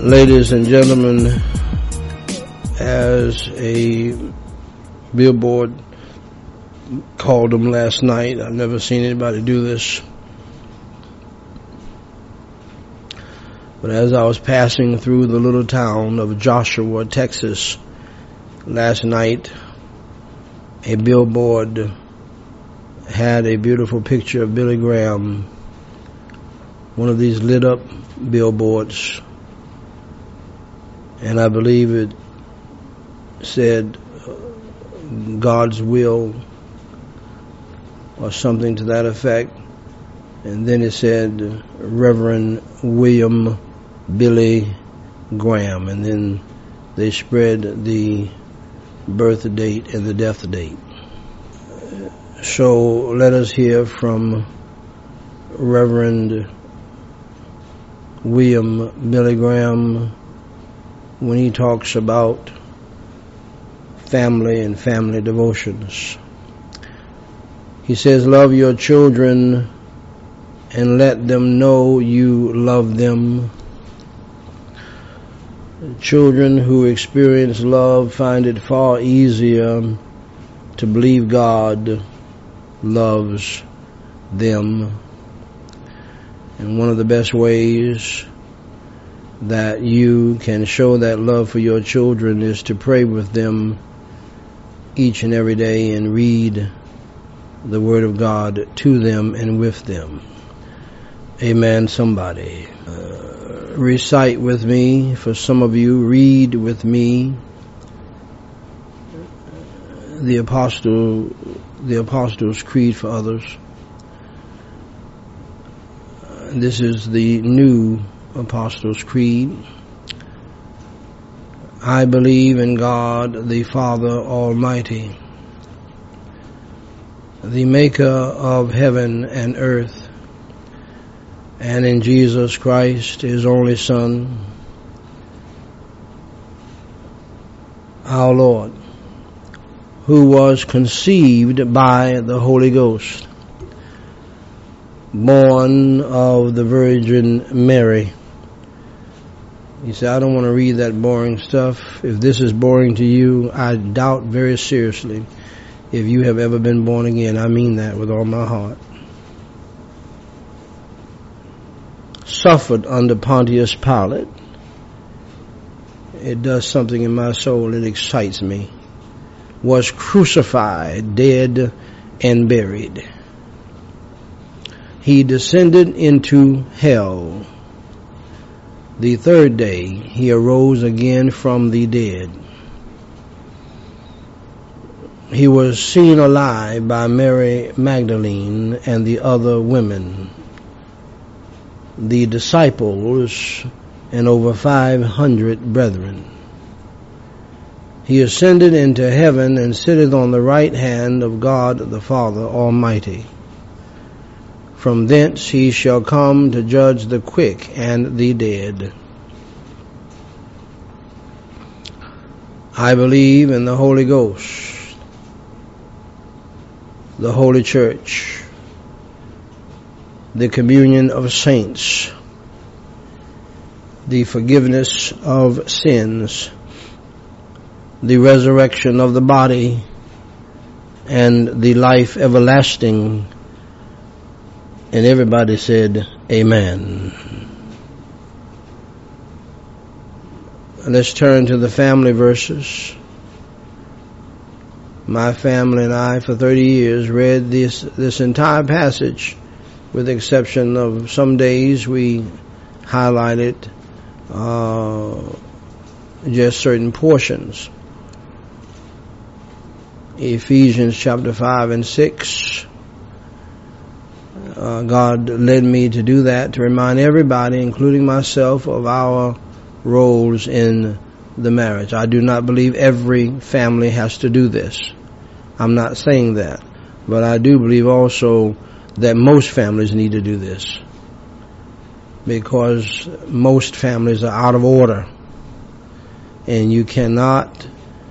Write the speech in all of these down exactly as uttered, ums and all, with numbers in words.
Ladies and gentlemen, as a billboard called them last night, I've never seen anybody do this, but as I was passing through the little town of Joshua, Texas, last night, a billboard had a beautiful picture of Billy Graham, one of these lit up billboards, and I believe it said God's will or something to that effect, and then it said Reverend William Billy Graham, and then they spread the birth date and the death date. So let us hear from Reverend William Billy Graham when he talks about family and family devotions. He says, love your children and let them know you love them. Children who experience love find it far easier to believe God loves them. And one of the best ways that you can show that love for your children is to pray with them each and every day and read the Word of God to them and with them. Amen, somebody. Uh, recite with me, for some of you, read with me the Apostle, the Apostles' Creed for others. This is the new Apostles' Creed. I believe in God, the Father Almighty, the maker of heaven and earth, and in Jesus Christ, his only Son, our Lord, who was conceived by the Holy Ghost, born of the Virgin Mary. You say, I don't want to read that boring stuff. If this is boring to you, I doubt very seriously if you have ever been born again. I mean that with all my heart. Suffered under Pontius Pilate. It does something in my soul. It excites me. Was crucified, dead, and buried. He descended into hell. The third day he arose again from the dead. He was seen alive by Mary Magdalene and the other women, the disciples, and over five hundred brethren. He ascended into heaven and sitteth on the right hand of God the Father Almighty. From thence he shall come to judge the quick and the dead. I believe in the Holy Ghost, the Holy Church, the communion of saints, the forgiveness of sins, the resurrection of the body, and the life everlasting. And everybody said, amen. Let's turn to the family verses. My family and I, for thirty years, read this, this entire passage, with the exception of some days we highlighted uh, just certain portions. Ephesians chapter five and six. Uh, God led me to do that, to remind everybody, including myself, of our roles in the marriage. I do not believe every family has to do this. I'm not saying that. But I do believe also that most families need to do this, because most families are out of order. And you cannot,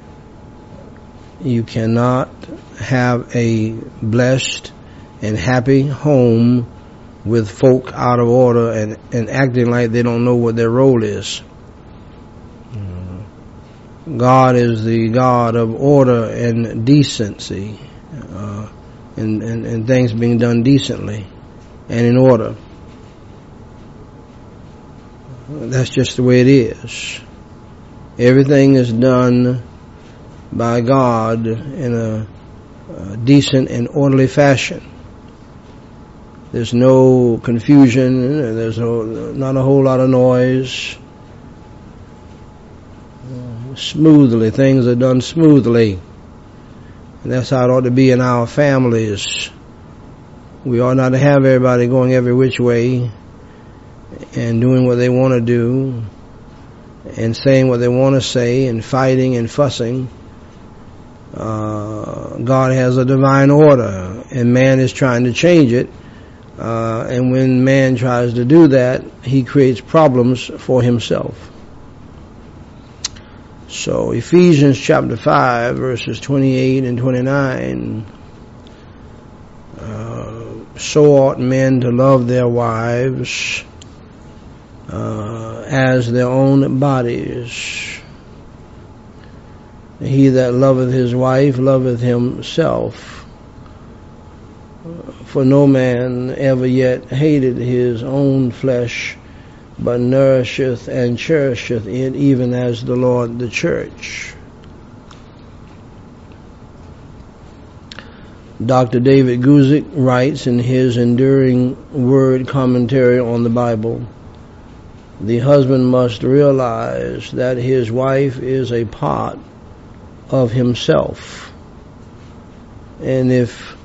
you cannot have a blessed and happy home with folk out of order and, and acting like they don't know what their role is. God is the God of order and decency, uh, and, and, and things being done decently and in order. That's just the way it is. Everything is done by God in a, a decent and orderly fashion. There's no confusion. There's no, not a whole lot of noise. Smoothly, things are done smoothly, and that's how it ought to be in our families. We ought not to have everybody going every which way and doing what they want to do and saying what they want to say and fighting and fussing. Uh, God has a divine order, and man is trying to change it, uh, and when man tries to do that, he creates problems for himself. So Ephesians chapter five, verses twenty-eight and twenty-nine, uh, so ought men to love their wives uh, as their own bodies. He that loveth his wife loveth himself. For no man ever yet hated his own flesh, but nourisheth and cherisheth it, even as the Lord the church. Doctor David Guzik writes in his Enduring Word commentary on the Bible, the husband must realize that his wife is a part of himself. And if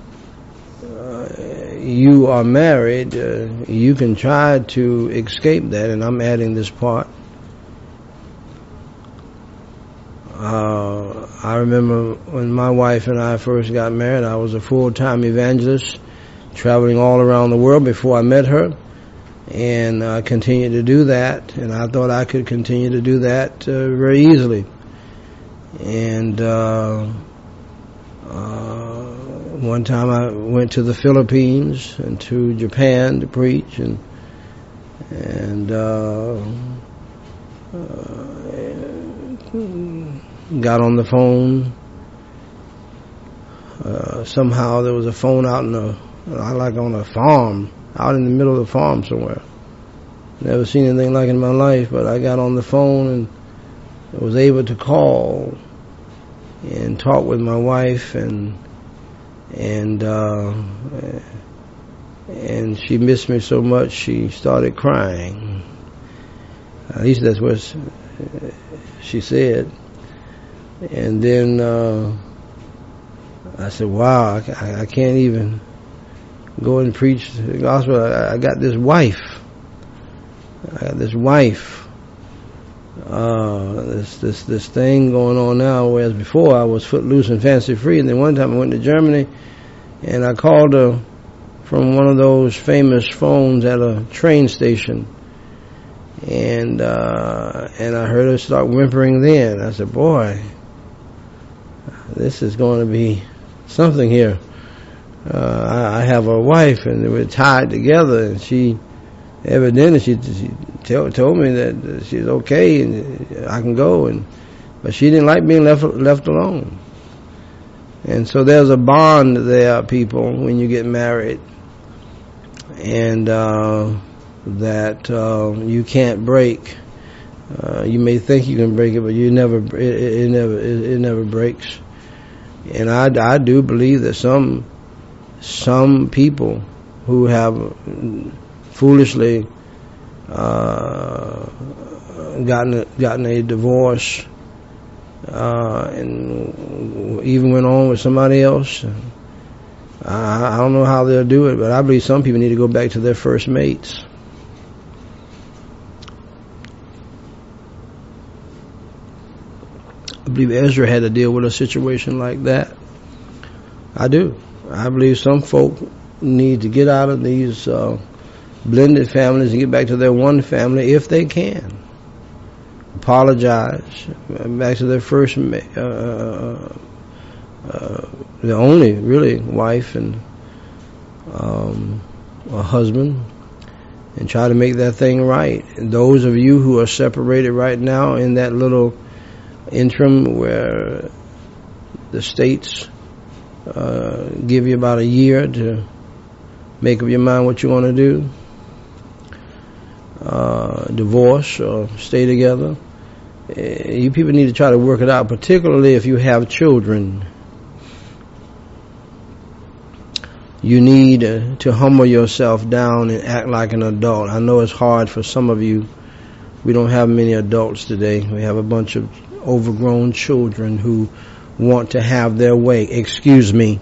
you are married, uh, you can try to escape that, and I'm adding this part. Uh, I remember when my wife and I first got married, I was a full-time evangelist, traveling all around the world before I met her, and I continued to do that, and I thought I could continue to do that uh, very easily. And uh, uh one time I went to the Philippines and to Japan to preach, and and uh, uh, got on the phone. Uh, somehow there was a phone out in a, like on a farm, out in the middle of the farm somewhere. Never seen anything like it in my life, but I got on the phone and was able to call and talk with my wife, and and uh, and she missed me so much she started crying. At least that's what she said. And then uh, I said, wow, I, I can't even go and preach the gospel. I, I got this wife. I got this wife. Uh, this this this thing going on now, whereas before I was footloose and fancy free. And then one time I went to Germany, and I called her from one of those famous phones at a train station, and uh, and I heard her start whimpering. Then I said, "Boy, this is going to be something here." Uh, I, I have a wife, and we're tied together, and she. Evidently, she, she tell, told me that she's okay and I can go, and but she didn't like being left left alone. And so there's a bond there, people, when you get married, and uh, that uh, you can't break. Uh, you may think you can break it, but you never. It, it, it never. It, it never breaks. And I, I do believe that some some people who have foolishly uh, gotten gotten a divorce uh, and even went on with somebody else. I, I don't know how they'll do it, but I believe some people need to go back to their first mates. I believe Ezra had to deal with a situation like that. I do. I believe some folk need to get out of these uh, blended families and get back to their one family if they can. Apologize, back to their first, uh, uh, the only really wife and um, a husband, and try to make that thing right. And those of you who are separated right now in that little interim where the states uh, give you about a year to make up your mind what you want to do, uh, divorce or stay together, uh, you people need to try to work it out, particularly if you have children. You need uh, to humble yourself down and act like an adult. I know it's hard for some of you. We don't have many adults today. We have a bunch of overgrown children who want to have their way. Excuse me.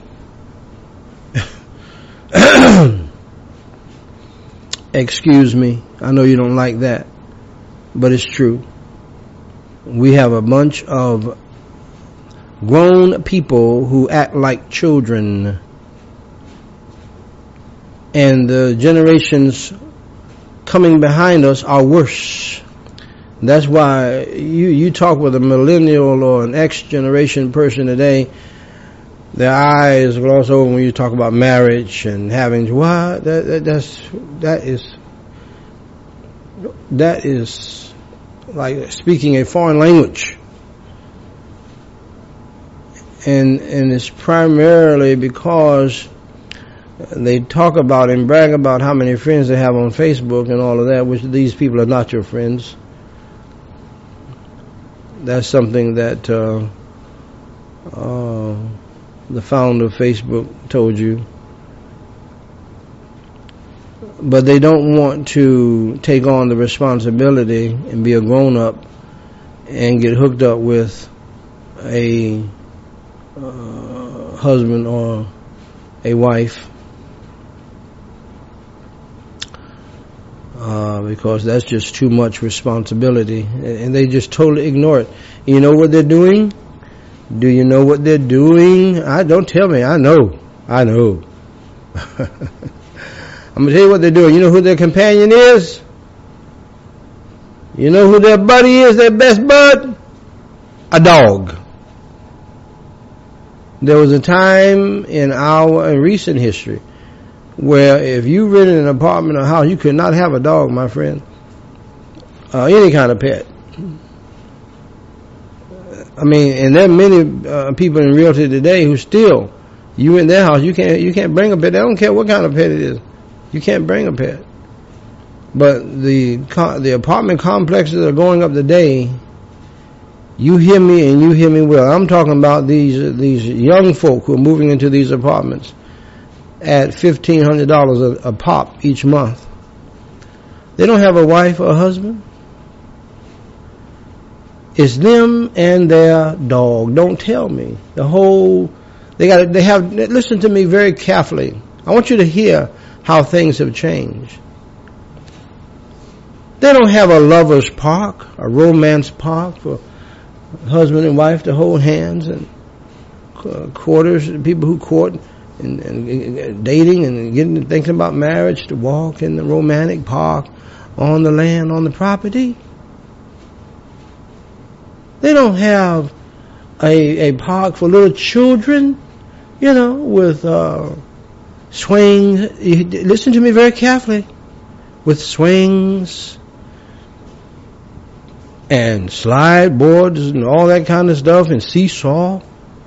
Excuse me. I know you don't like that, but it's true. We have a bunch of grown people who act like children. And the generations coming behind us are worse. That's why you, you talk with a millennial or an X generation person today, their eyes gloss over when you talk about marriage and having, what? That, that, that's, that is, that is like speaking a foreign language. And, and it's primarily because they talk about and brag about how many friends they have on Facebook and all of that, which these people are not your friends. That's something that uh, uh, the founder of Facebook told you. But they don't want to take on the responsibility and be a grown-up and get hooked up with a uh, husband or a wife. Uh, because that's just too much responsibility, and they just totally ignore it. You know what they're doing? Do you know what they're doing? I don't tell me. I know. I know. I'm gonna tell you what they're doing. You know who their companion is? You know who their buddy is? Their best bud? A dog. There was a time in our in recent history where if you rented an apartment or house, you could not have a dog, my friend. Uh, any kind of pet. I mean, and there are many uh, people in realty today who still, you in their house, you can't you can't bring a pet. They don't care what kind of pet it is. You can't bring a pet. But the the apartment complexes that are going up today, you hear me and you hear me well. I'm talking about these these young folk who are moving into these apartments at fifteen hundred dollars a, a pop each month. They don't have a wife or a husband. It's them and their dog. Don't tell me. The whole, they got, they have, listen to me very carefully. I want you to hear how things have changed. They don't have a lover's park, a romance park for husband and wife to hold hands and quarters, people who court and, and dating and getting thinking about marriage, to walk in the romantic park on the land, on the property. They don't have a, a park for little children, you know, with uh, swings. Listen to me very carefully. With swings and slide boards and all that kind of stuff and seesaw.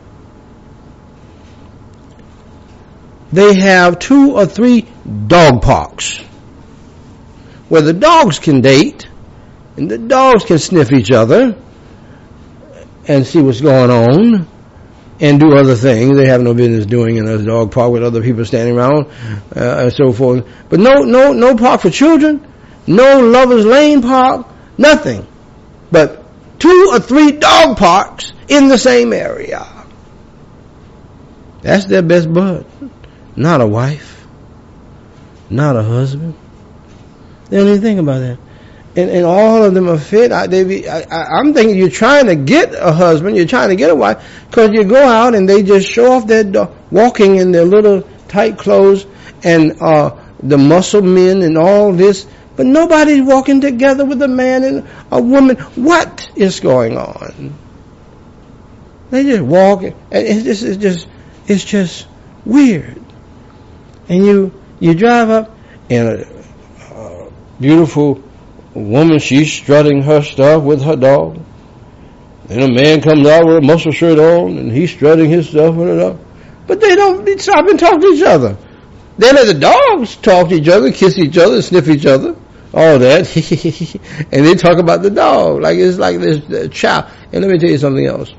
They have two or three dog parks where the dogs can date and the dogs can sniff each other and see what's going on and do other things they have no business doing in a dog park with other people standing around uh, and so forth. But no, no, no park for children, no Lover's Lane park, nothing. But two or three dog parks in the same area. That's their best bud. Not a wife, not a husband. They don't even think about that. And, and all of them are fit. I, they be, I, I, I'm thinking you're trying to get a husband, you're trying to get a wife, because you go out and they just show off their dog, walking in their little tight clothes and uh, the muscle men and all this. But nobody's walking together with a man and a woman. What is going on? They just walk, and it's, it's just, it's just weird. And you, you drive up in a, uh, beautiful woman, she's strutting her stuff with her dog. And a man comes out with a muscle shirt on, and he's strutting his stuff with her dog. But they don't stop and talk to each other. They let the dogs talk to each other, kiss each other, sniff each other, all that. And they talk about the dog like it's like this child. And let me tell you something else.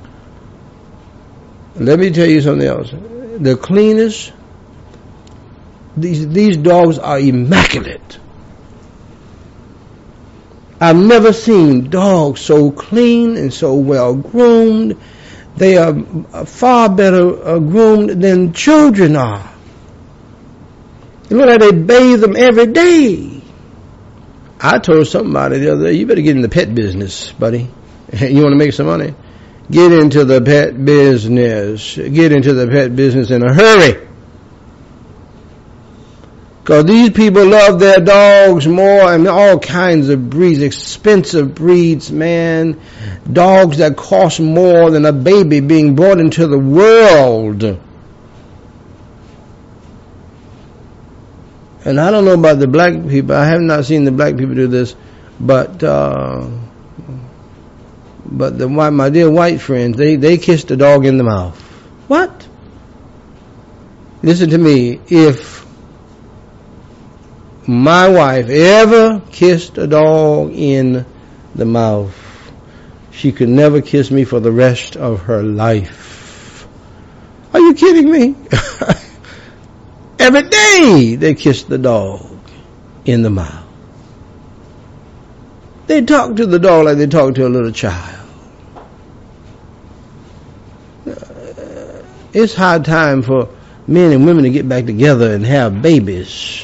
Let me tell you something else. The cleanest, these these dogs are immaculate. I've never seen dogs so clean and so well groomed. They are far better groomed than children are. You look like they bathe them every day. I told somebody the other day, you better get in the pet business, buddy. You want to make some money? Get into the pet business. Get into the pet business in a hurry. Because these people love their dogs more, and all kinds of breeds, expensive breeds, man. Dogs that cost more than a baby being brought into the world. And I don't know about the black people. I have not seen the black people do this, but uh, but the my dear white friends, they they kiss the dog in the mouth. What? Listen to me. If my wife ever kissed a dog in the mouth, she could never kiss me for the rest of her life. Are you kidding me? Every day they kiss the dog in the mouth. They talk to the dog like they talk to a little child. It's high time for men and women to get back together and have babies.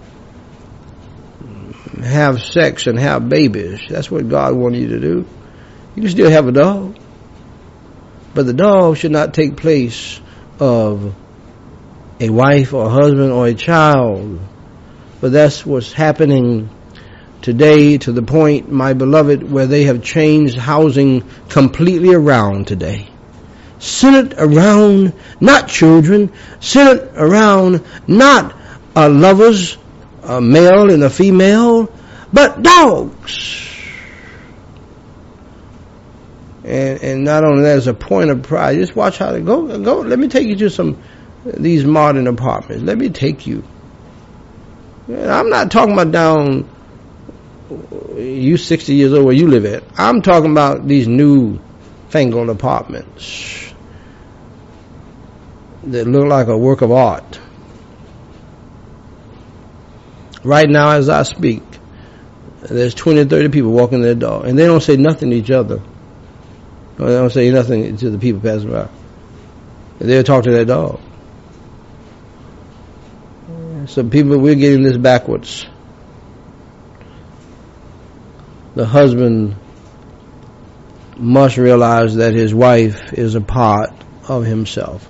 Have sex and have babies. That's what God wanted you to do. You can still have a dog, but the dog should not take place of a wife or a husband or a child. But that's what's happening today, to the point, my beloved, where they have changed housing completely around today. Centered around not children, centered around not uh, lovers, a male and a female, but dogs. And, and not only that, as a point of pride, just watch how they go. Go. Let me take you to some these modern apartments. Let me take you. And I'm not talking about down you sixty years old where you live at. I'm talking about these new fangled apartments that look like a work of art. Right now, as I speak, there's twenty, thirty people walking their dog, and they don't say nothing to each other. They don't say nothing to the people passing by. They'll talk to their dog. So people, we're getting this backwards. The husband must realize that his wife is a part of himself.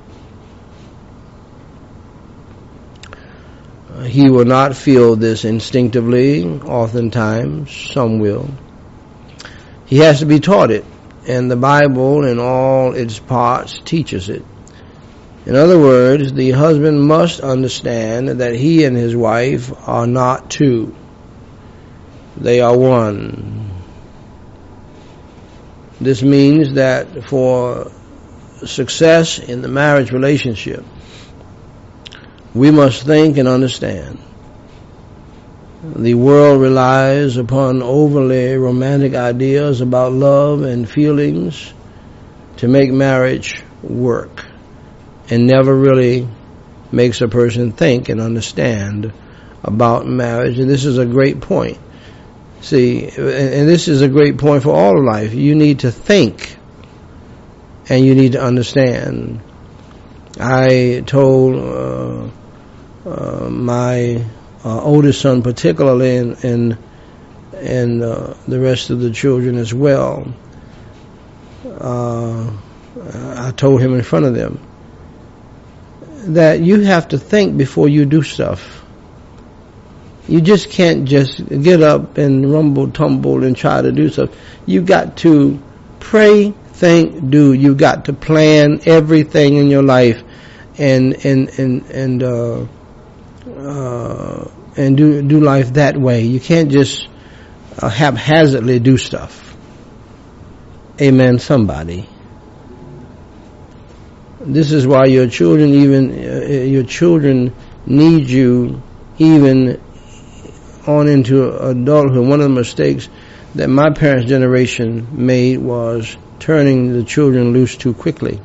He will not feel this instinctively. Oftentimes, some will. He has to be taught it, and the Bible in all its parts teaches it. In other words, the husband must understand that he and his wife are not two. They are one. This means that for success in the marriage relationship, we must think and understand. The world relies upon overly romantic ideas about love and feelings to make marriage work, and never really makes a person think and understand about marriage. And this is a great point. See, and this is a great point for all of life. You need to think, and you need to understand. I told uh, uh, my uh, oldest son, particularly, and and, and uh, the rest of the children as well, uh, I told him in front of them that you have to think before you do stuff. You just can't just get up and rumble, tumble, and try to do stuff. You got to pray, think, do. You got to plan everything in your life, and and and and uh, uh, and do do life that way. You can't just uh, haphazardly do stuff. Amen, somebody. This is why your children even uh, your children need you even on into adulthood. One of the mistakes that my parents' generation made was turning the children loose too quickly.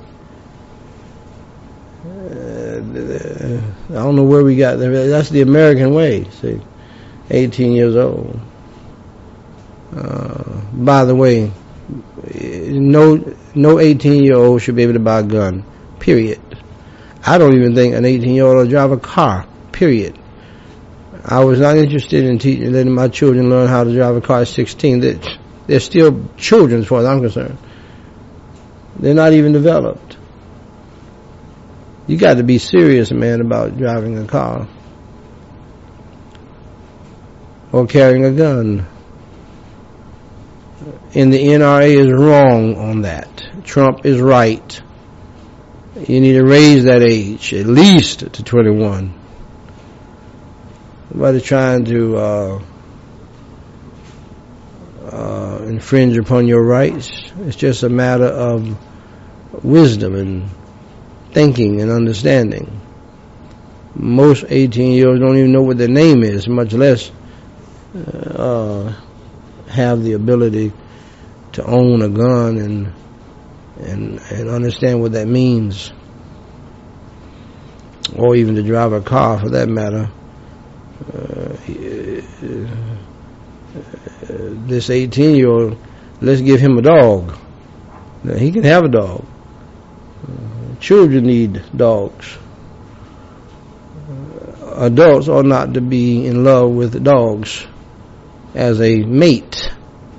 Uh, I don't know where we got that. That's the American way. See, eighteen years old. Uh, by the way, no no eighteen year old should be able to buy a gun. Period. I don't even think an eighteen year old will drive a car. Period. I was not interested in teaching, letting my children learn how to drive a car at sixteen. They're, they're still children as far as I'm concerned. They're not even developed. You got to be serious, man, about driving a car or carrying a gun. And the N R A is wrong on that. Trump is right. You need to raise that age at least to twenty-one. Nobody's trying to uh, uh, infringe upon your rights. It's just a matter of wisdom and thinking and understanding. Most eighteen-year-olds don't even know what their name is, much less uh, have the ability to own a gun and and and understand what that means, or even to drive a car for that matter. Uh, this eighteen-year-old, let's give him a dog. Now, he can have a dog. Uh, children need dogs. Uh, adults ought not to be in love with dogs as a mate.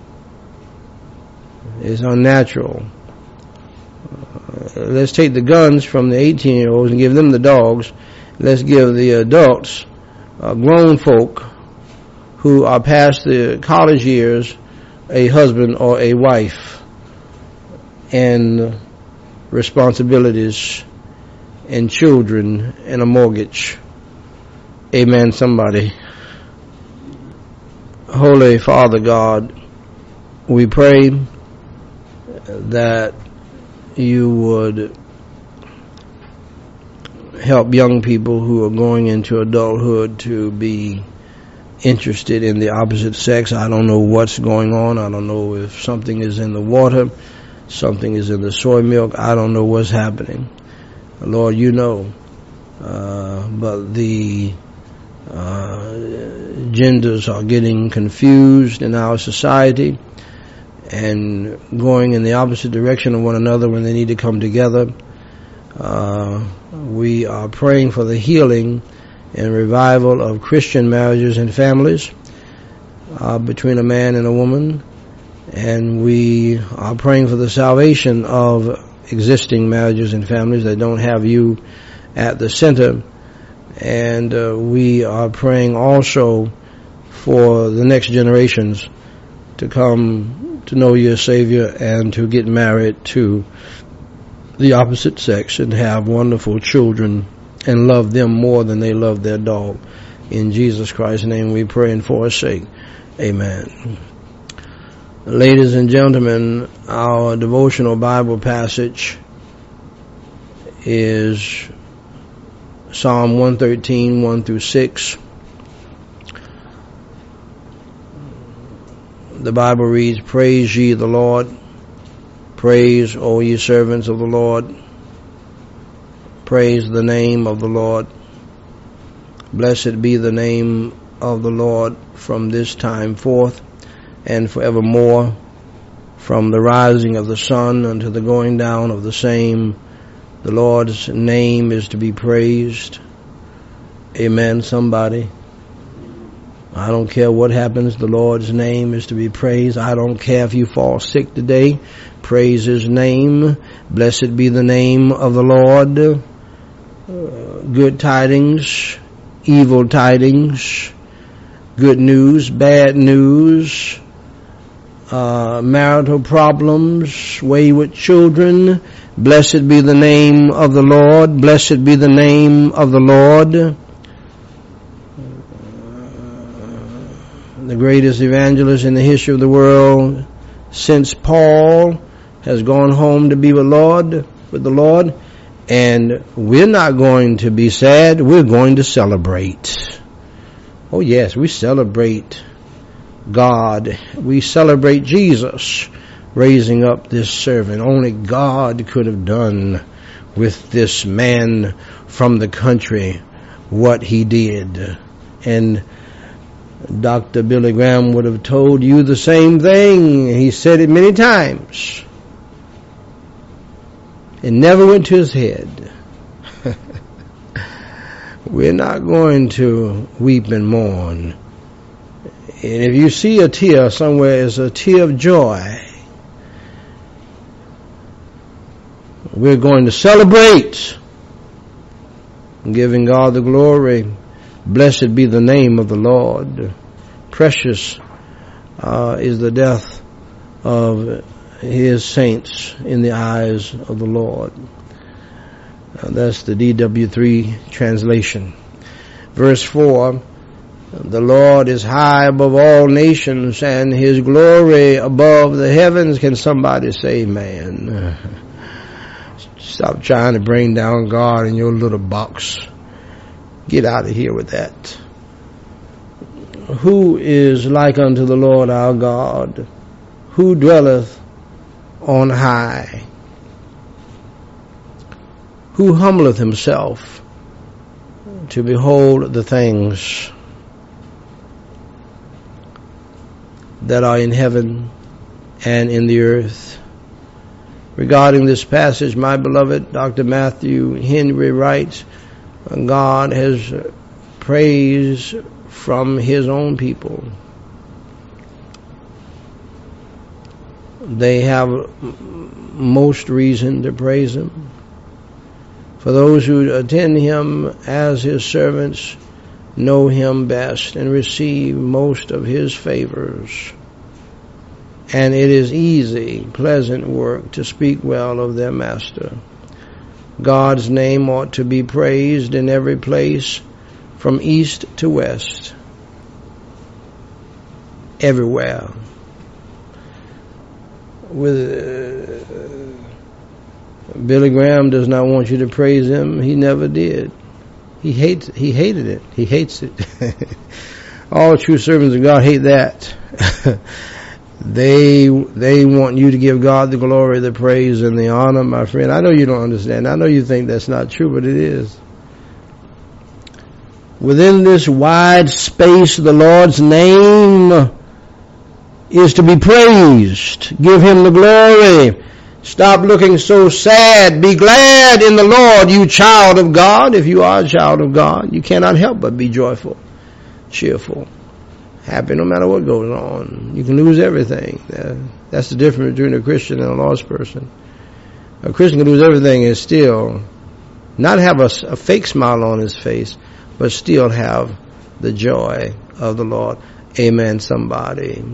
It's unnatural. Uh, let's take the guns from the eighteen-year-olds and give them the dogs. Let's give the adults, uh, grown folk who are past the college years, a husband or a wife, and responsibilities, and children, and a mortgage. Amen, somebody. Holy Father God, we pray that you would help young people who are going into adulthood to be interested in the opposite sex. I don't know what's going on. I don't know if something is in the water, something is in the soy milk. I don't know what's happening. Lord, you know. Uh, but the uh, genders are getting confused in our society and going in the opposite direction of one another when they need to come together. Uh, we are praying for the healing and revival of Christian marriages and families uh, between a man and a woman, and we are praying for the salvation of existing marriages and families that don't have you at the center, and uh, we are praying also for the next generations to come to know your Savior and to get married to the opposite sex and have wonderful children and love them more than they love their dog. In Jesus Christ's name we pray and for his sake. Amen. Ladies and gentlemen, our devotional Bible passage is Psalm one thirteen, one through six. The Bible reads, Praise ye the Lord. Praise, O ye servants of the Lord. Praise the name of the Lord. Blessed be the name of the Lord from this time forth and forevermore, from the rising of the sun unto the going down of the same. The Lord's name is to be praised. Amen, somebody. I don't care what happens, the Lord's name is to be praised. I don't care if you fall sick today. Praise his name. Blessed be the name of the Lord. Uh, good tidings, evil tidings, good news, bad news, uh, marital problems, wayward children. Blessed be the name of the Lord. Blessed be the name of the Lord. the greatest evangelist in the history of the world since Paul has gone home to be with Lord, with the Lord. And we're not going to be sad. We're going to celebrate. Oh yes, we celebrate God. We celebrate Jesus raising up this servant. Only God could have done with this man from the country what he did. And Doctor Billy Graham would have told you the same thing. He said it many times. It never went to his head. We're not going to weep and mourn. And if you see a tear somewhere, it's a tear of joy. We're going to celebrate, giving God the glory. Blessed be the name of the Lord. Precious uh, is the death of his saints in the eyes of the Lord. Uh, that's the D W three translation. Verse four, the Lord is high above all nations and his glory above the heavens. Can somebody say amen? Stop trying to bring down God in your little box. Get out of here with that. Who is like unto the Lord our God, who dwelleth on high, who humbleth himself to behold the things that are in heaven and in the earth. Regarding this passage, my beloved Doctor Matthew Henry writes, God has praise from his own people. They have most reason to praise him. For those who attend him as his servants know him best and receive most of his favors. And it is easy, pleasant work to speak well of their master. God's name ought to be praised in every place, from east to west, everywhere. With uh, Billy Graham does not want you to praise him. He never did. He hates. He hated it. He hates it. All true servants of God hate that. They they want you to give God the glory, the praise, and the honor, my friend. I know you don't understand. I know you think that's not true, but it is. Within this wide space, the Lord's name is to be praised. Give him the glory. Stop looking so sad. Be glad in the Lord, you child of God. If you are a child of God, you cannot help but be joyful, cheerful, happy no matter what goes on. You can lose everything. That's the difference between a Christian and a lost person. A Christian can lose everything and still not have a, a fake smile on his face, but still have the joy of the Lord. Amen, somebody.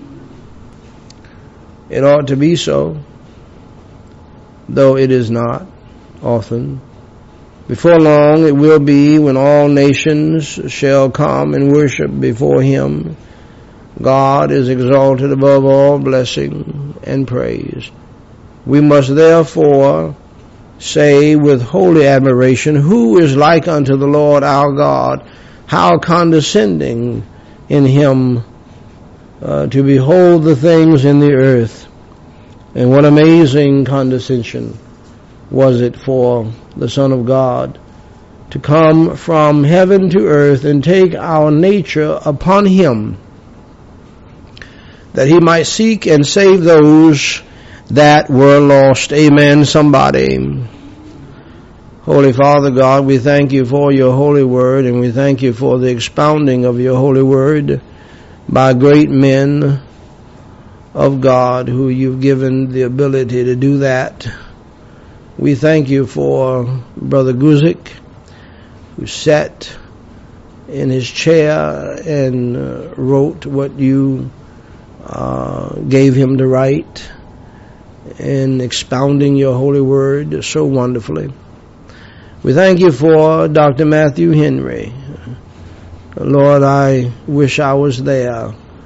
It ought to be so, though it is not often. Before long it will be, when all nations shall come and worship before him. God is exalted above all blessing and praise. We must therefore say with holy admiration, who is like unto the Lord our God? How condescending in him uh, to behold the things in the earth. And what amazing condescension was it for the Son of God to come from heaven to earth and take our nature upon him, that he might seek and save those that were lost. Amen, somebody. Holy Father God, we thank you for your holy word, and we thank you for the expounding of your holy word by great men of God who you've given the ability to do that. We thank you for Brother Guzik, who sat in his chair and uh, wrote what you uh, gave him to write, and expounding your holy word so wonderfully. We thank you for Doctor Matthew Henry. Lord, I wish I was there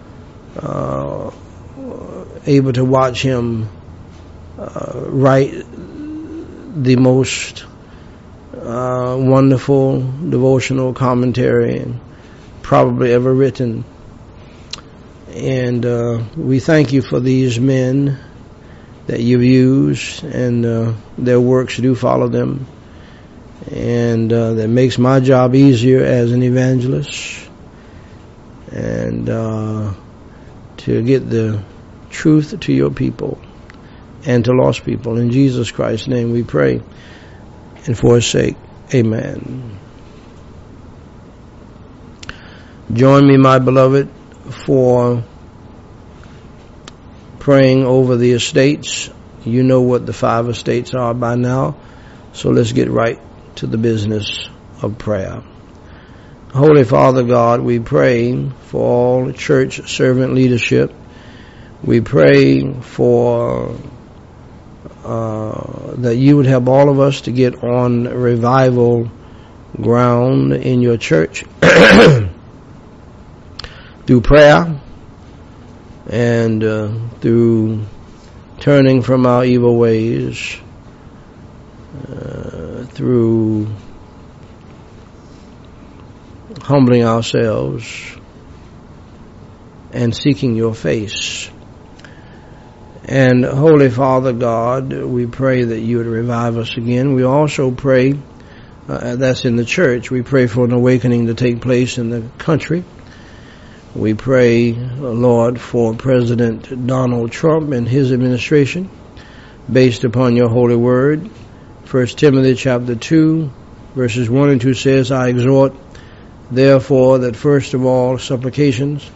uh, able to watch him uh, write the most uh, wonderful devotional commentary probably ever written. And uh, we thank you for these men that you've used, and uh, their works do follow them. And uh, that makes my job easier as an evangelist, and uh, to get the truth to your people and to lost people. In Jesus Christ's name we pray, and for his sake, amen. Join me, my beloved, for praying over the estates. You know what the five estates are by now, so let's get right to the business of prayer. Holy Father God, we pray for all church servant leadership. We pray for uh, that you would help all of us to get on revival ground in your church through prayer and uh, through turning from our evil ways, uh, through humbling ourselves and seeking your face. And Holy Father God, we pray that you would revive us again. We also pray, uh, that's in the church, we pray for an awakening to take place in the country. We pray, Lord, for President Donald Trump and his administration, based upon your holy word. First Timothy chapter two, verses one and two says, I exhort, therefore, that first of all supplications,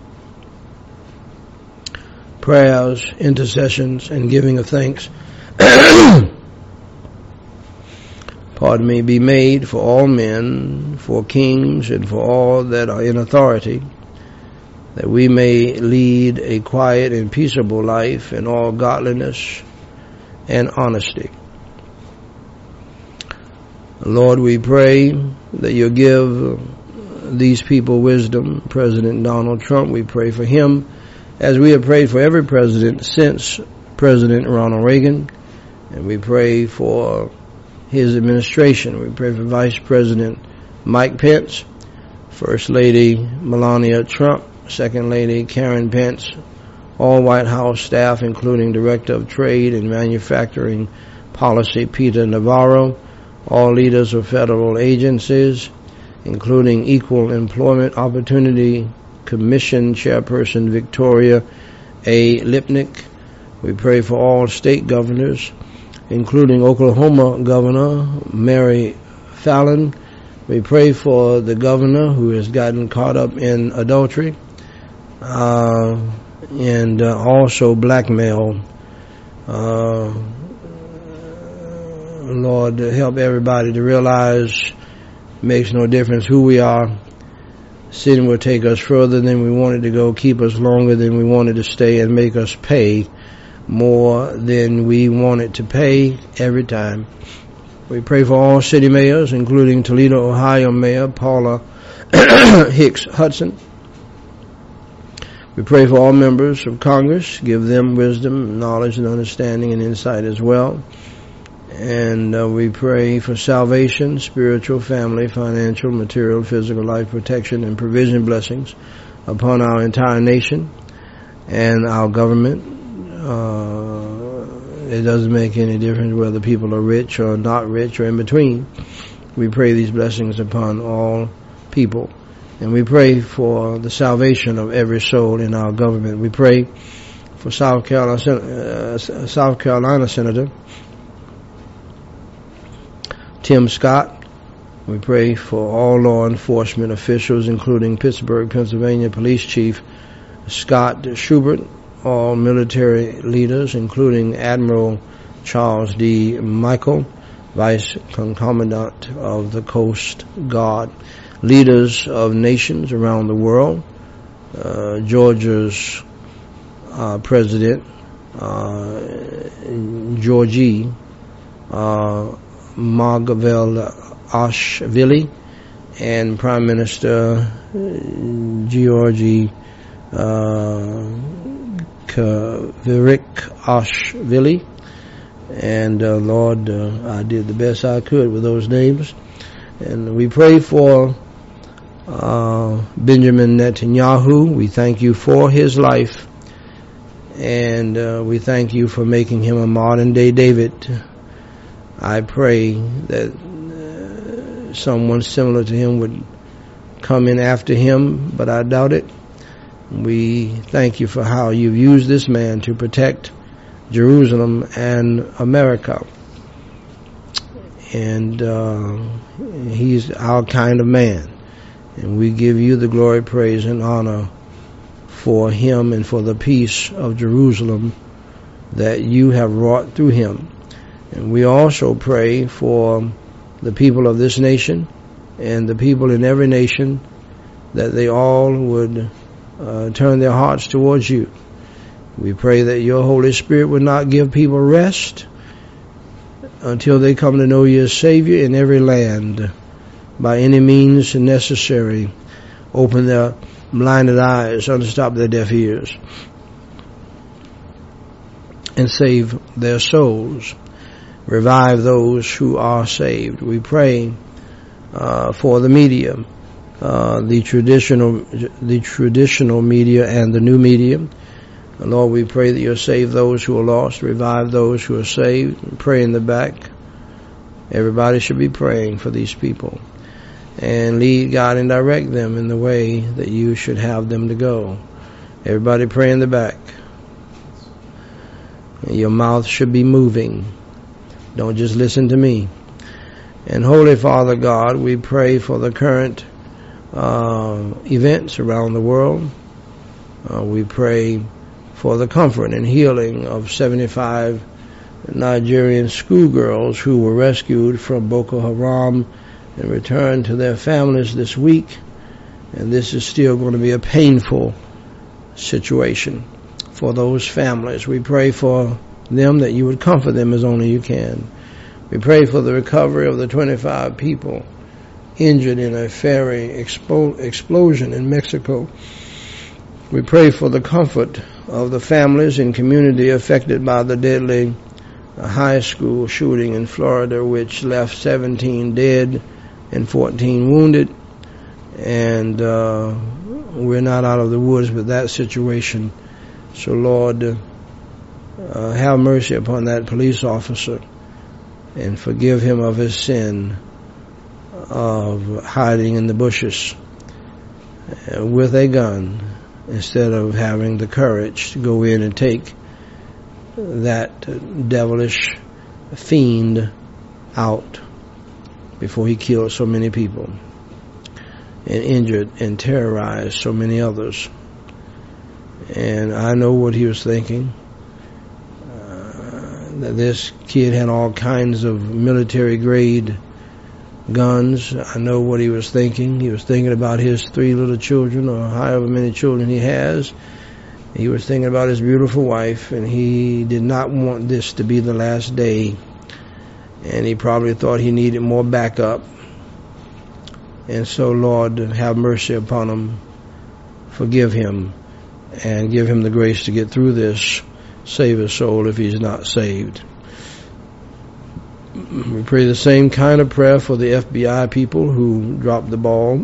prayers, intercessions, and giving of thanks, pardon me, be made for all men, for kings, and for all that are in authority, that we may lead a quiet and peaceable life in all godliness and honesty. Lord, we pray that you give these people wisdom. President Donald Trump, we pray for him, as we have prayed for every president since President Ronald Reagan, and we pray for his administration. We pray for Vice President Mike Pence, First Lady Melania Trump, Second Lady Karen Pence, all White House staff, including Director of Trade and Manufacturing Policy Peter Navarro, all leaders of federal agencies, including Equal Employment Opportunity Commission Chairperson Victoria A. Lipnick. We pray for all state governors, including Oklahoma Governor Mary Fallin. We pray for the governor who has gotten caught up in adultery, uh, and uh, also blackmail. Uh, Lord, help everybody to realize it makes no difference who we are. Sin will take us further than we wanted to go, keep us longer than we wanted to stay, and make us pay more than we wanted to pay every time. We pray for all city mayors, including Toledo, Ohio Mayor Paula Hicks Hudson. We pray for all members of Congress. Give them wisdom, knowledge, and understanding and insight as well. And uh, we pray for salvation, spiritual, family, financial, material, physical, life protection, and provision blessings upon our entire nation and our government. Uh, it doesn't make any difference whether people are rich or not rich or in between. We pray these blessings upon all people. And we pray for the salvation of every soul in our government. We pray for South Carolina, uh, South Carolina Senator Tim Scott. We pray for all law enforcement officials, including Pittsburgh, Pennsylvania Police Chief Scott Schubert, all military leaders, including Admiral Charles D. Michael, Vice Commandant of the Coast Guard, leaders of nations around the world, uh, Georgia's uh, President, uh, Georgie, uh, Margvelashvili, and Prime Minister Georgi uh, Kvirikashvili. And uh, Lord, uh, I did the best I could with those names. And we pray for uh, Benjamin Netanyahu. We thank you for his life. And uh, we thank you for making him a modern day David. I pray that uh, someone similar to him would come in after him, but I doubt it. We thank you for how you've used this man to protect Jerusalem and America. And uh, he's our kind of man. And we give you the glory, praise, and honor for him and for the peace of Jerusalem that you have wrought through him. And we also pray for the people of this nation and the people in every nation, that they all would uh, turn their hearts towards you. We pray that your Holy Spirit would not give people rest until they come to know you as Savior in every land by any means necessary. Open their blinded eyes, unstop their deaf ears, and save their souls. Revive those who are saved. We pray uh, for the media, uh, the traditional, the traditional media and the new media. Lord, we pray that you'll save those who are lost, revive those who are saved. Pray in the back. Everybody should be praying for these people. And lead, God, and direct them in the way that you should have them to go. Everybody pray in the back. Your mouth should be moving. Don't just listen to me. And Holy Father God, we pray for the current uh, events around the world. Uh, we pray for the comfort and healing of seventy-five Nigerian schoolgirls who were rescued from Boko Haram and returned to their families this week. And this is still going to be a painful situation for those families. We pray for them that you would comfort them as only you can. We pray for the recovery of the twenty-five people injured in a ferry expo- explosion in Mexico. We pray for the comfort of the families and community affected by the deadly high school shooting in Florida, which left seventeen dead and fourteen wounded. And uh, we're not out of the woods with that situation. So, Lord, uh, have mercy upon that police officer and forgive him of his sin of hiding in the bushes uh, with a gun, instead of having the courage to go in and take that devilish fiend out before he killed so many people and injured and terrorized so many others. And I know what he was thinking. Uh, that this kid had all kinds of military grade guns. I know what he was thinking. He was thinking about his three little children, or however many children he has. He was thinking about his beautiful wife, and he did not want this to be the last day. And he probably thought he needed more backup. And so, Lord, have mercy upon him. Forgive him, and give him the grace to get through this. Save his soul if he's not saved. We pray the same kind of prayer for the F B I people who dropped the ball.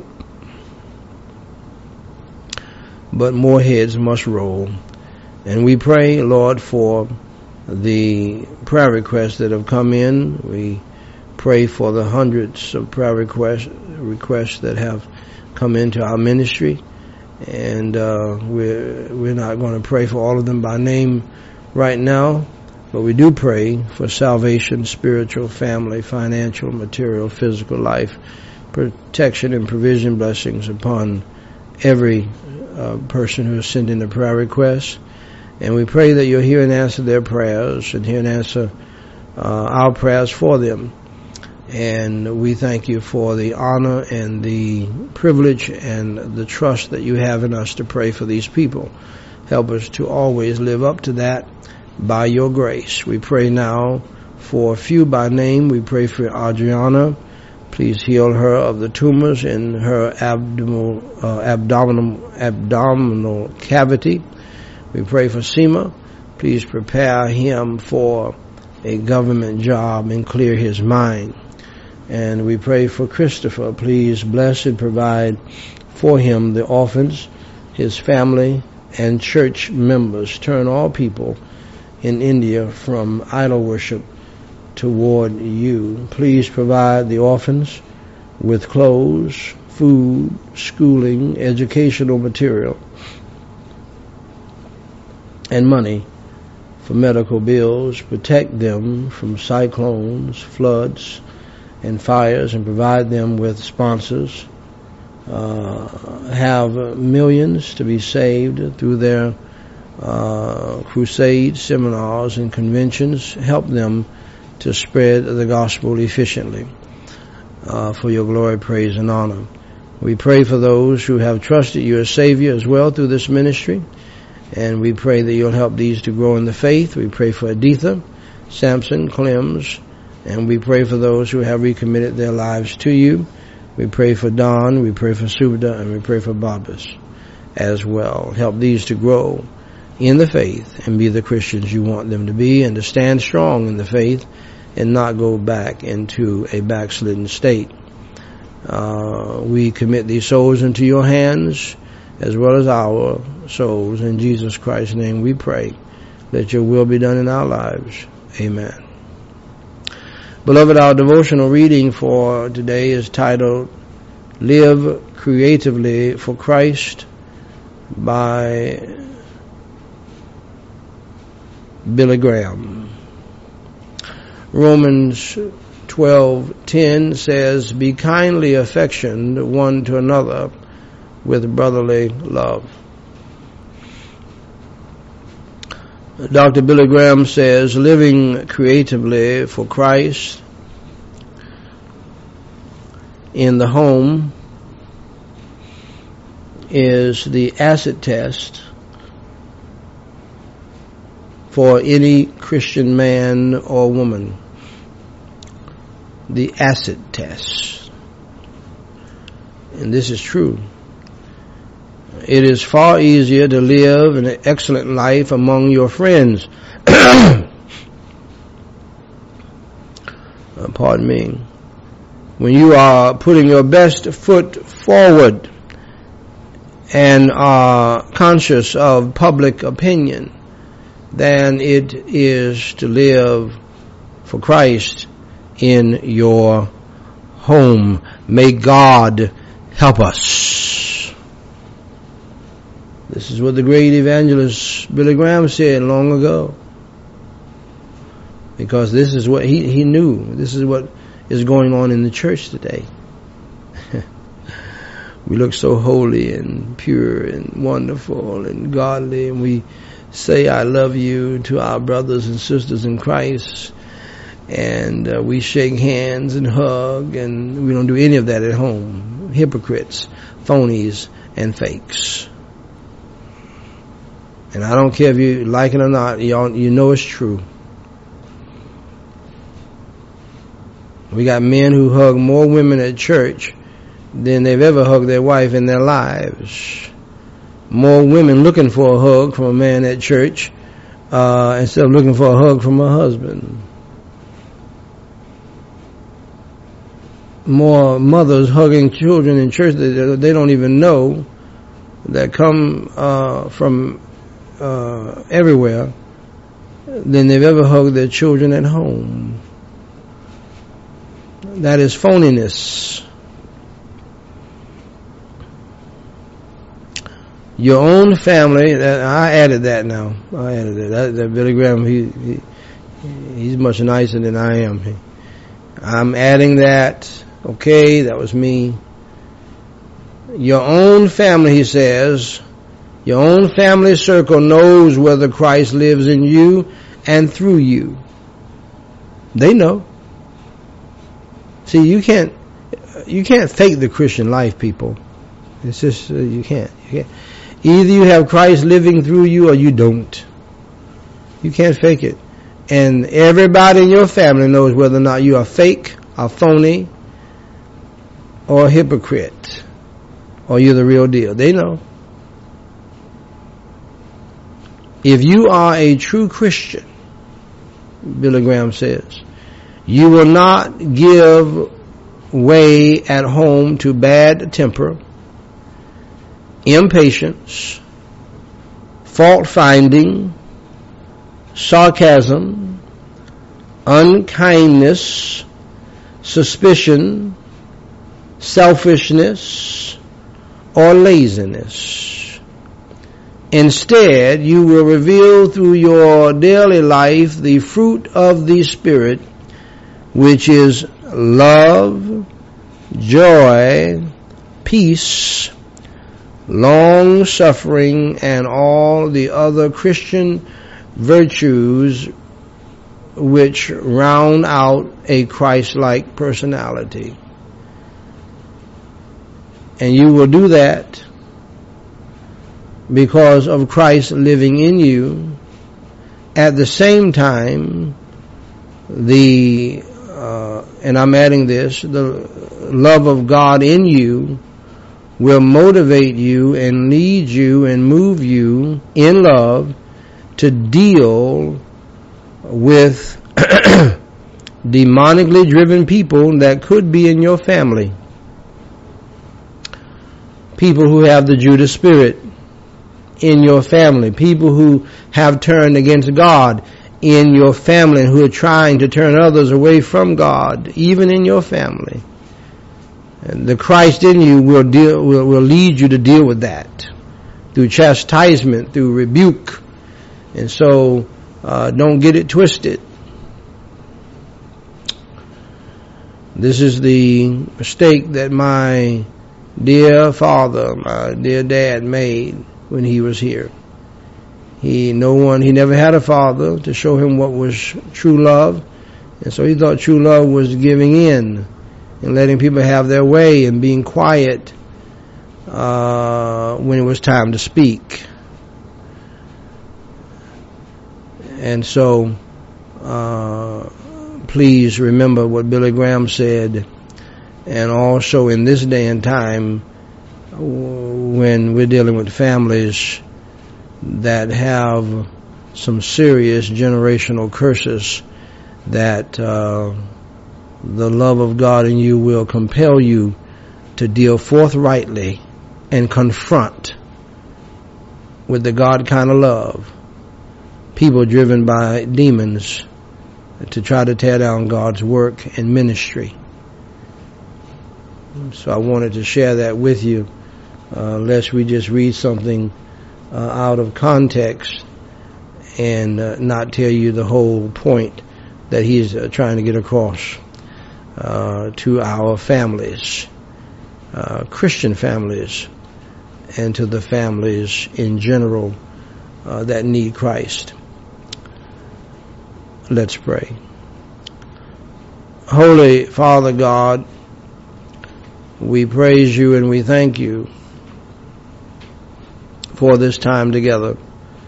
But more heads must roll. And we pray, Lord, for the prayer requests that have come in. We pray for the hundreds of prayer requests, requests that have come into our ministry. And uh, we're, we're not going to pray for all of them by name right now. But we do pray for salvation, spiritual, family, financial, material, physical life, protection and provision blessings upon every uh, person who has sent in a prayer request. And we pray that you'll hear and answer their prayers and hear and answer uh, our prayers for them. And we thank you for the honor and the privilege and the trust that you have in us to pray for these people. Help us to always live up to that by your grace. We pray now for a few by name. We pray for Adriana, Please heal her of the tumors in her abdominal, uh, abdominal, abdominal cavity. We pray for Seema. Please prepare him for a government job and clear his mind. And we pray for Christopher. Please bless and provide for him, the orphans, his family, and church members. Turn all people in India from idol worship toward you. Please provide the orphans with clothes, food, schooling, educational material, and money for medical bills. Protect them from cyclones, floods, and fires, and provide them with sponsors. Uh, have millions to be saved through their uh, crusades, seminars, and conventions. Help them to spread the gospel efficiently uh, for your glory, praise, and honor. We pray for those who have trusted you as Savior as well through this ministry, and we pray that you'll help these to grow in the faith. We pray for Editha, Samson, Clems, and we pray for those who have recommitted their lives to you. We pray for Don, we pray for Subda, and we pray for Babas as well. Help these to grow in the faith and be the Christians you want them to be, and to stand strong in the faith and not go back into a backslidden state. Uh, we commit these souls into your hands as well as our souls. In Jesus Christ's name we pray. Let your will be done in our lives. Amen. Beloved, our devotional reading for today is titled Live Creatively for Christ by Billy Graham. Romans twelve ten says, "Be kindly affectioned one to another with brotherly love." Doctor Billy Graham says, living creatively for Christ in the home is the acid test for any Christian man or woman. The acid test. And this is true. It is far easier to live an excellent life among your friends. uh, pardon me. When you are putting your best foot forward and are conscious of public opinion, than it is to live for Christ in your home. May God help us. This is what the great evangelist Billy Graham said long ago. Because this is what he, he knew. This is what is going on in the church today. We look so holy and pure and wonderful and godly, and we say I love you to our brothers and sisters in Christ, and uh, we shake hands and hug, and we don't do any of that at home. Hypocrites, phonies, and fakes. And I don't care if you like it or not, y'all, you know it's true. We got men who hug more women at church than they've ever hugged their wife in their lives. More women looking for a hug from a man at church uh, instead of looking for a hug from a husband. More mothers hugging children in church that they don't even know, that come uh, from uh, everywhere, than they've ever hugged their children at home. That is phoniness. Your own family, I added that now. I added it. That, that Billy Graham, he, he he's much nicer than I am. He, I'm adding that. Okay, that was me. Your own family, he says, your own family circle knows whether Christ lives in you and through you. They know. See, you can't, you can't fake the Christian life, people. It's just, uh, you can't. You can't. Either you have Christ living through you or you don't. You can't fake it. And everybody in your family knows whether or not you are fake, or phony, or a hypocrite, or you're the real deal. They know. If you are a true Christian, Billy Graham says, you will not give way at home to bad temper, impatience, fault finding, sarcasm, unkindness, suspicion, selfishness, or laziness. Instead, you will reveal through your daily life the fruit of the Spirit, which is love, joy, peace, long-suffering, and all the other Christian virtues which round out a Christ-like personality. And you will do that because of Christ living in you. At the same time, the, uh, and I'm adding this, the love of God in you will motivate you and lead you and move you in love to deal with demonically driven people that could be in your family. People who have the Judas spirit in your family. People who have turned against God in your family and who are trying to turn others away from God, even in your family. And the Christ in you will deal, will, will lead you to deal with that through chastisement, through rebuke. And so, uh, don't get it twisted. This is the mistake that my dear father, my dear dad made when he was here. He, no one, he never had a father to show him what was true love. And so he thought true love was giving in and letting people have their way and being quiet uh, when it was time to speak. And so, uh, please remember what Billy Graham said, and also in this day and time when we're dealing with families that have some serious generational curses, that uh, the love of God in you will compel you to deal forthrightly and confront with the God kind of love people driven by demons to try to tear down God's work and ministry. So I wanted to share that with you, uh, lest we just read something uh, out of context and uh, not tell you the whole point that he's uh, trying to get across uh, to our families, uh, Christian families, and to the families in general uh, that need Christ. Let's pray. Holy Father God, we praise you and we thank you for this time together.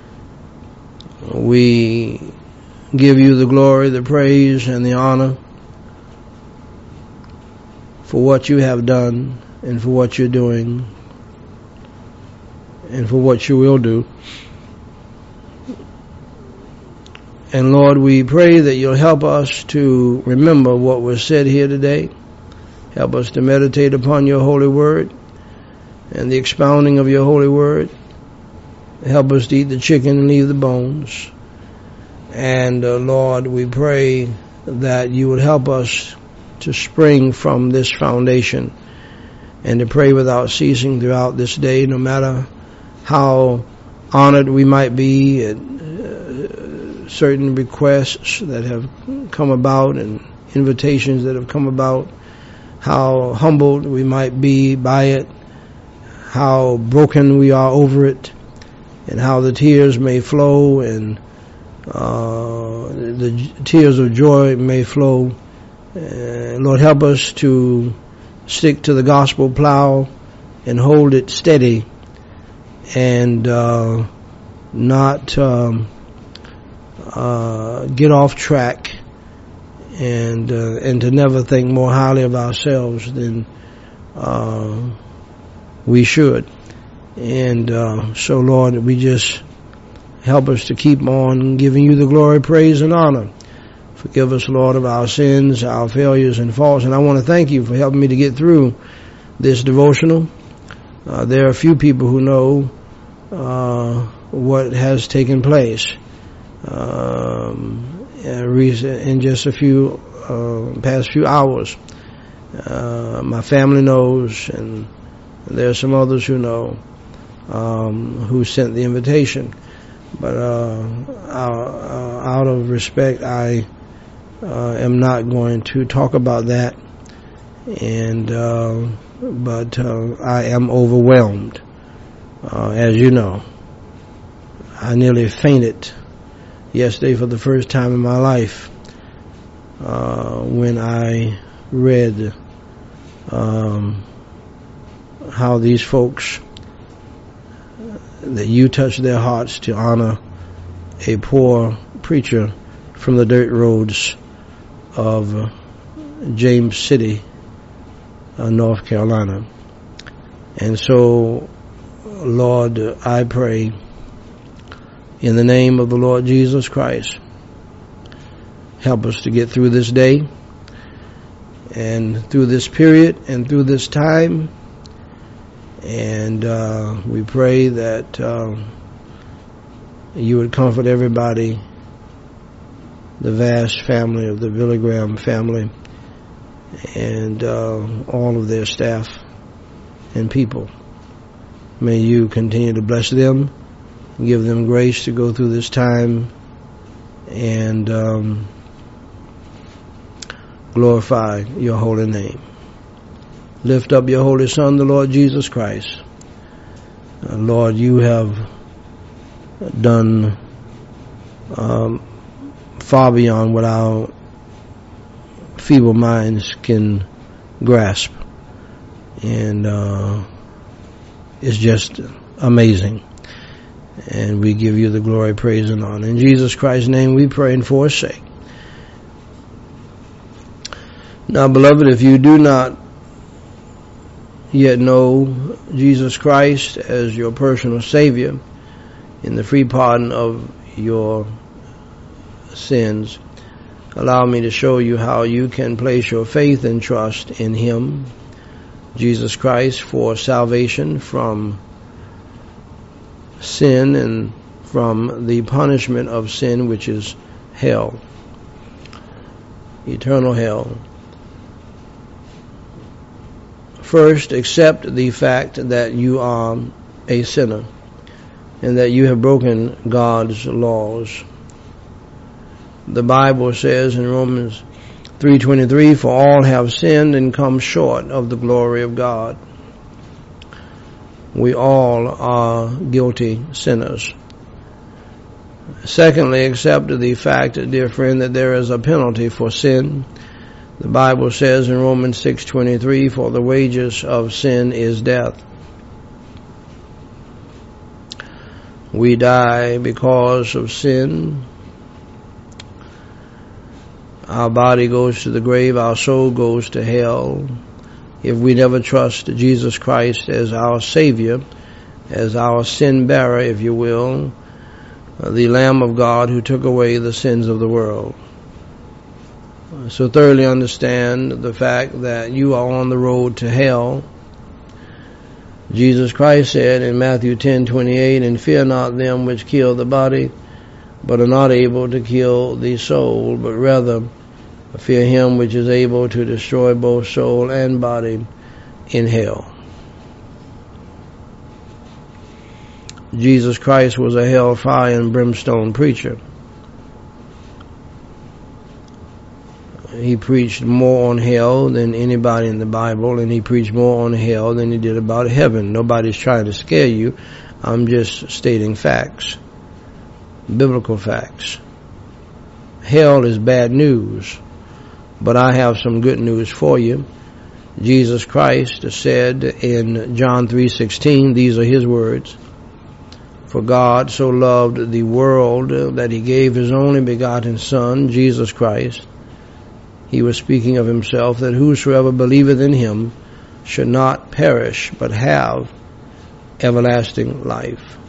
We give you the glory, the praise, and the honor for what you have done and for what you're doing and for what you will do. And Lord, we pray that you'll help us to remember what was said here today. Help us to meditate upon your holy word and the expounding of your holy word. Help us to eat the chicken and leave the bones. And uh, Lord, we pray that you would help us to spring from this foundation and to pray without ceasing throughout this day, no matter how honored we might be at uh, certain requests that have come about and invitations that have come about, how humbled we might be by it, how broken we are over it, and how the tears may flow and uh, the tears of joy may flow. Uh, Lord, help us to stick to the gospel plow and hold it steady and uh, not um, uh, get off track, and uh, and to never think more highly of ourselves than uh, we should. And uh, so, Lord, we just help us to keep on giving you the glory, praise, and honor. Forgive us, Lord, of our sins, our failures, and faults. And I want to thank you for helping me to get through this devotional. Uh, there are a few people who know uh, what has taken place um, in just a few uh, past few hours. Uh, my family knows, and there are some others who know, um, who sent the invitation. But uh, out of respect, I Uh, am not going to talk about that, and uh, but uh, I am overwhelmed. Uh, as you know, I nearly fainted yesterday for the first time in my life uh, when I read um, how these folks, that you touched their hearts to honor a poor preacher from the dirt roads of uh, James City, uh, North Carolina. And so, Lord, I pray in the name of the Lord Jesus Christ, help us to get through this day and through this period and through this time. And uh, we pray that uh, you would comfort everybody, the vast family of the Billy Graham family, and uh, all of their staff and people. May you continue to bless them, give them grace to go through this time, and um, glorify your holy name. Lift up your holy Son, the Lord Jesus Christ. Uh, Lord, you have done um, far beyond what our feeble minds can grasp. And uh, it's just amazing. And we give you the glory, praise, and honor. In Jesus Christ's name we pray and for his sake. Now, beloved, if you do not yet know Jesus Christ as your personal Savior in the free pardon of your sins, allow me to show you how you can place your faith and trust in him, Jesus Christ, for salvation from sin and from the punishment of sin, which is hell, eternal hell. First, accept the fact that you are a sinner and that you have broken God's laws. The Bible says in Romans three twenty-three, for all have sinned and come short of the glory of God. We all are guilty sinners. Secondly, accept the fact, dear friend, that there is a penalty for sin. The Bible says in Romans six twenty-three, for the wages of sin is death. We die because of sin. Our body goes to the grave, our soul goes to hell. If we never trust Jesus Christ as our Savior, as our sin bearer, if you will, the Lamb of God who took away the sins of the world. So thoroughly understand the fact that you are on the road to hell. Jesus Christ said in Matthew ten twenty-eight, and fear not them which kill the body, but are not able to kill the soul, but rather fear him which is able to destroy both soul and body in hell. Jesus Christ was a hellfire and brimstone preacher. He preached more on hell than anybody in the Bible, and he preached more on hell than he did about heaven. Nobody's trying to scare you. I'm just stating facts, biblical facts. Hell is bad news, but I have some good news for you. Jesus Christ said in John three sixteen, these are his words, for God so loved the world that he gave his only begotten Son, Jesus Christ. He was speaking of himself, that whosoever believeth in him should not perish, but have everlasting life.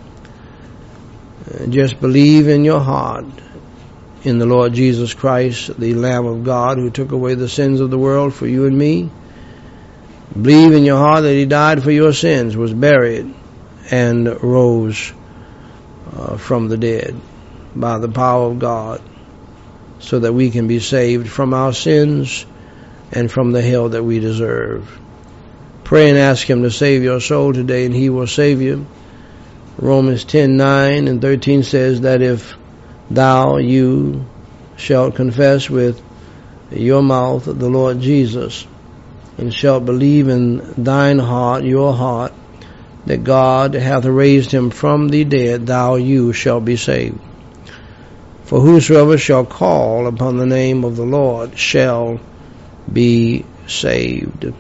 Uh, just believe in your heart in the Lord Jesus Christ, the Lamb of God, who took away the sins of the world for you and me. Believe in your heart that he died for your sins, was buried, and rose uh, from the dead by the power of God, so that we can be saved from our sins and from the hell that we deserve. Pray and ask him to save your soul today, and he will save you. Romans ten nine and thirteen says that if thou, you, shalt confess with your mouth the Lord Jesus, and shalt believe in thine heart, your heart, that God hath raised him from the dead, thou, you, shalt be saved. For whosoever shall call upon the name of the Lord shall be saved.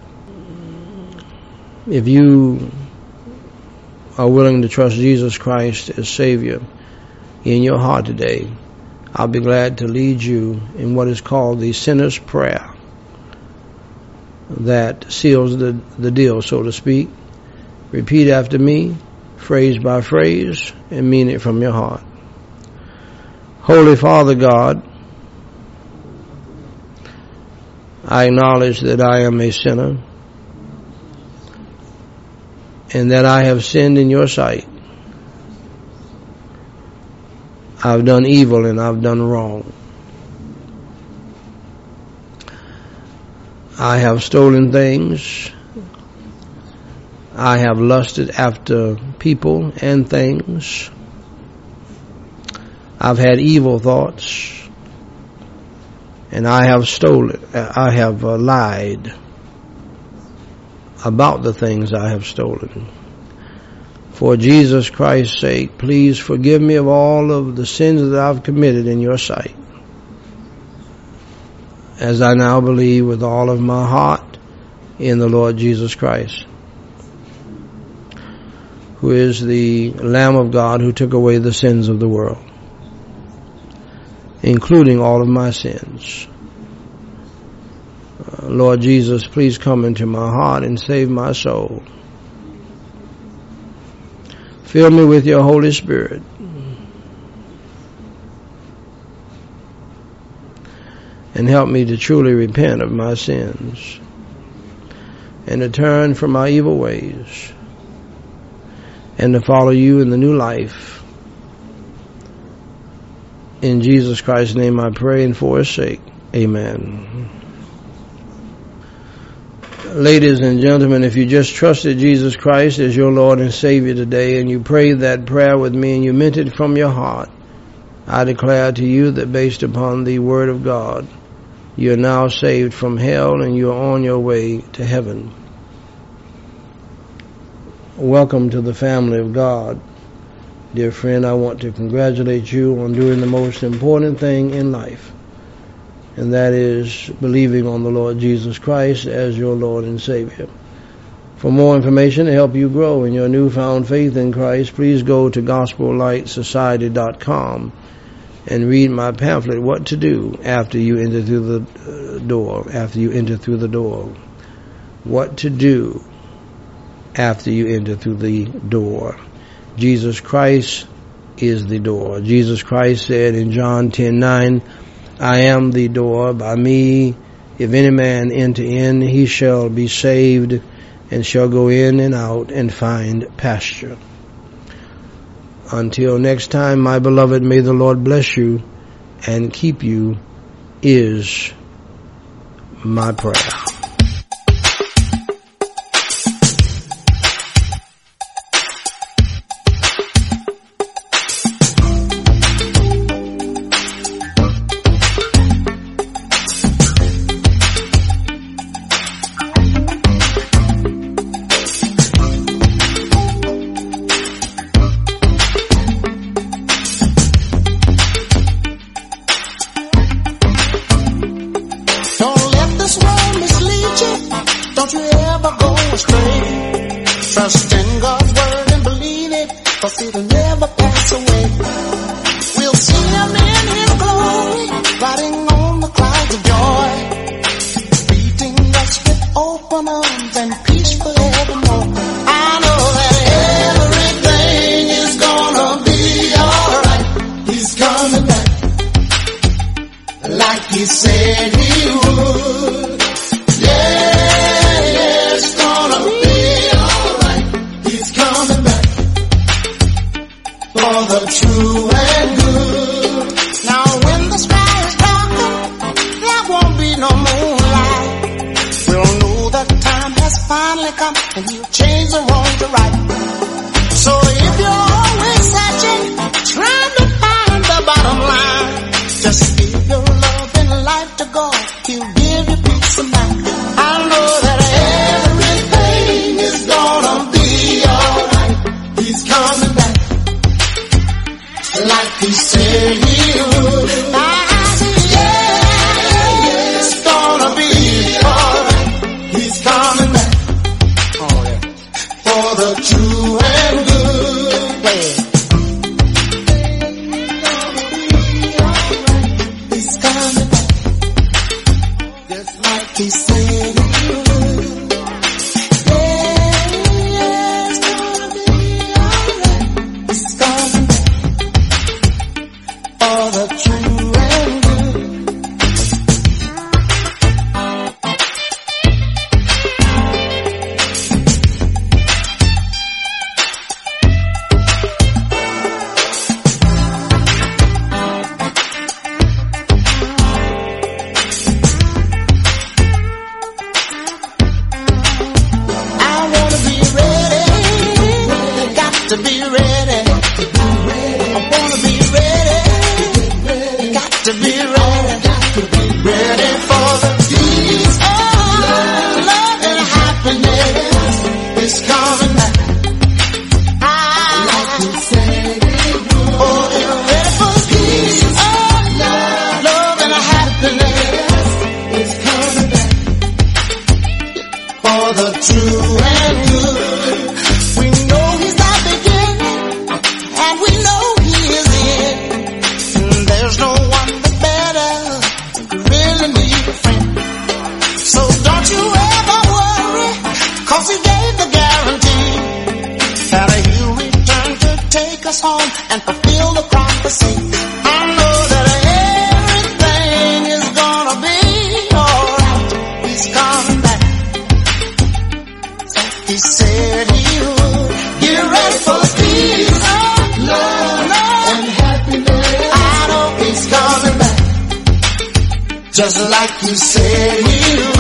If you are willing to trust Jesus Christ as Savior in your heart today, I'll be glad to lead you in what is called the sinner's prayer that seals the, the deal, so to speak. Repeat after me, phrase by phrase, and mean it from your heart. Holy Father God, I acknowledge that I am a sinner and that I have sinned in your sight. I've done evil and I've done wrong. I have stolen things. I have lusted after people and things. I've had evil thoughts. And I have stolen, I have uh, lied about the things I have stolen. For Jesus Christ's sake, please forgive me of all of the sins that I've committed in your sight. As I now believe with all of my heart in the Lord Jesus Christ, who is the Lamb of God who took away the sins of the world, including all of my sins. Uh, Lord Jesus, please come into my heart and save my soul. Fill me with your Holy Spirit. And help me to truly repent of my sins and to turn from my evil ways and to follow you in the new life. In Jesus Christ's name I pray, and for his sake, amen. Ladies and gentlemen, if you just trusted Jesus Christ as your Lord and Savior today, and you prayed that prayer with me and you meant it from your heart, I declare to you that based upon the Word of God, you are now saved from hell and you are on your way to heaven. Welcome to the family of God. Dear friend, I want to congratulate you on doing the most important thing in life, and that is believing on the Lord Jesus Christ as your Lord and Savior. For more information to help you grow in your newfound faith in Christ, please go to gospel light society dot com and read my pamphlet, What to Do After You Enter Through the Door. After you enter through the door. What to do after you enter through the door. Jesus Christ is the door. Jesus Christ said in John ten nine, I am the door. By me, if any man enter in, he shall be saved, and shall go in and out and find pasture. Until next time, my beloved, may the Lord bless you and keep you, is my prayer. Don't you ever go astray. Trust in God's word and believe it, 'cause it'll never pass away. We'll see him in his glory, riding on the clouds of joy, greeting us with open arms. he would. Yeah, it's gonna be alright. He's coming back for the true and good. Now when the sky is darker, there won't be no moonlight. We'll know that time has finally come and he'll change the wrong to right. So if you're always searching, trying to find the bottom line, just give your love and life to God. He'll give you peace of mind. I know that everything is gonna be alright. He's coming back like he said he would. I said, yeah, it's gonna be alright. He's coming back for the true and good. He's coming back just like he said he would. Yeah, it's gonna be alright. He's coming back for the true and good. I wanna be ready, got to be ready. I wanna be ready, got to be ready. Ready for the peace of love and happiness. It's coming back. Like you said it would. Oh, you're ready for peace of love and happiness. It's coming back for the true and good. We know he's the beginning, and we know he is the end. And there's no one that's better, really need a friend. So don't you ever worry, cause he gave the guarantee that he'll return to take us home and fulfill the prophecy. I know that everything is gonna be alright. He's coming back. He said he would. Get ready for the peace, love, and happiness. I know he's coming back just like you said he would.